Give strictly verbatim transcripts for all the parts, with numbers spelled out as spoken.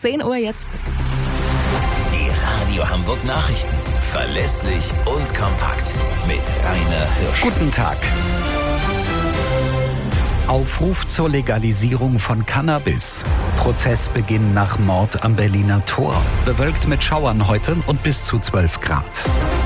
zehn Uhr jetzt. Die Radio Hamburg Nachrichten. Verlässlich und kompakt. Mit Rainer Hirsch. Guten Tag. Aufruf zur Legalisierung von Cannabis. Prozessbeginn nach Mord am Berliner Tor. Bewölkt mit Schauern heute und bis zu zwölf Grad.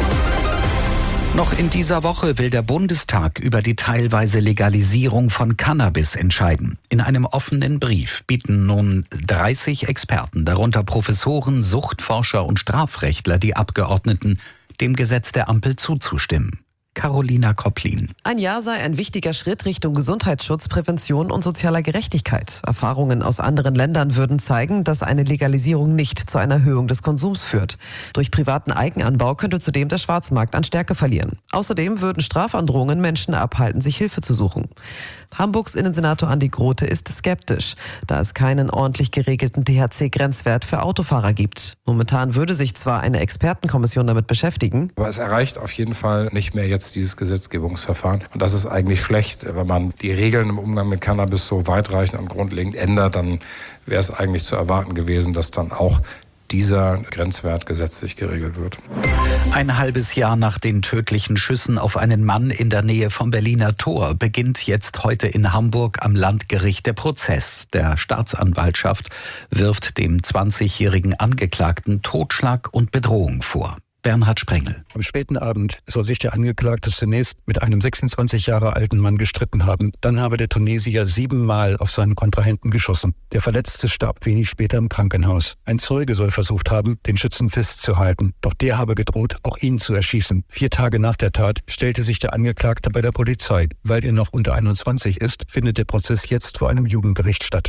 Noch in dieser Woche will der Bundestag über die teilweise Legalisierung von Cannabis entscheiden. In einem offenen Brief bieten nun dreißig Experten, darunter Professoren, Suchtforscher und Strafrechtler, die Abgeordneten, dem Gesetz der Ampel zuzustimmen. Carolina Kopplin. Ein Ja sei ein wichtiger Schritt Richtung Gesundheitsschutz, Prävention und sozialer Gerechtigkeit. Erfahrungen aus anderen Ländern würden zeigen, dass eine Legalisierung nicht zu einer Erhöhung des Konsums führt. Durch privaten Eigenanbau könnte zudem der Schwarzmarkt an Stärke verlieren. Außerdem würden Strafandrohungen Menschen abhalten, sich Hilfe zu suchen. Hamburgs Innensenator Andi Grote ist skeptisch, da es keinen ordentlich geregelten T H C-Grenzwert für Autofahrer gibt. Momentan würde sich zwar eine Expertenkommission damit beschäftigen, aber es erreicht auf jeden Fall nicht mehr jetzt dieses Gesetzgebungsverfahren. Und das ist eigentlich schlecht. Wenn man die Regeln im Umgang mit Cannabis so weitreichend und grundlegend ändert, dann wäre es eigentlich zu erwarten gewesen, dass dann auch dieser Grenzwert gesetzlich geregelt wird. Ein halbes Jahr nach den tödlichen Schüssen auf einen Mann in der Nähe vom Berliner Tor beginnt jetzt heute in Hamburg am Landgericht der Prozess. Der Staatsanwaltschaft wirft dem zwanzigjährigen Angeklagten Totschlag und Bedrohung vor. Bernhard Sprengel. Am späten Abend soll sich der Angeklagte zunächst mit einem sechsundzwanzig Jahre alten Mann gestritten haben. Dann habe der Tunesier siebenmal auf seinen Kontrahenten geschossen. Der Verletzte starb wenig später im Krankenhaus. Ein Zeuge soll versucht haben, den Schützen festzuhalten. Doch der habe gedroht, auch ihn zu erschießen. Vier Tage nach der Tat stellte sich der Angeklagte bei der Polizei. Weil er noch unter einundzwanzig ist, findet der Prozess jetzt vor einem Jugendgericht statt.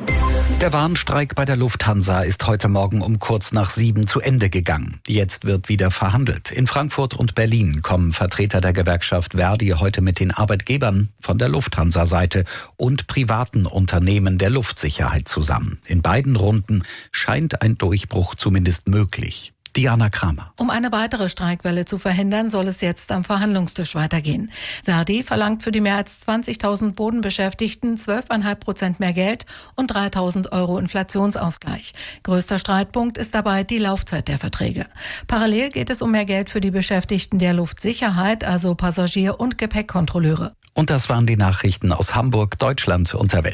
Der Warnstreik bei der Lufthansa ist heute Morgen um kurz nach sieben zu Ende gegangen. Jetzt wird wieder verhandelt. In Frankfurt und Berlin kommen Vertreter der Gewerkschaft Verdi heute mit den Arbeitgebern von der Lufthansa-Seite und privaten Unternehmen der Luftsicherheit zusammen. In beiden Runden scheint ein Durchbruch zumindest möglich. Diana Kramer. Um eine weitere Streikwelle zu verhindern, soll es jetzt am Verhandlungstisch weitergehen. Verdi verlangt für die mehr als zwanzigtausend Bodenbeschäftigten zwölf Komma fünf Prozent mehr Geld und dreitausend Euro Inflationsausgleich. Größter Streitpunkt ist dabei die Laufzeit der Verträge. Parallel geht es um mehr Geld für die Beschäftigten der Luftsicherheit, also Passagier- und Gepäckkontrolleure. Und das waren die Nachrichten aus Hamburg, Deutschland und der Welt.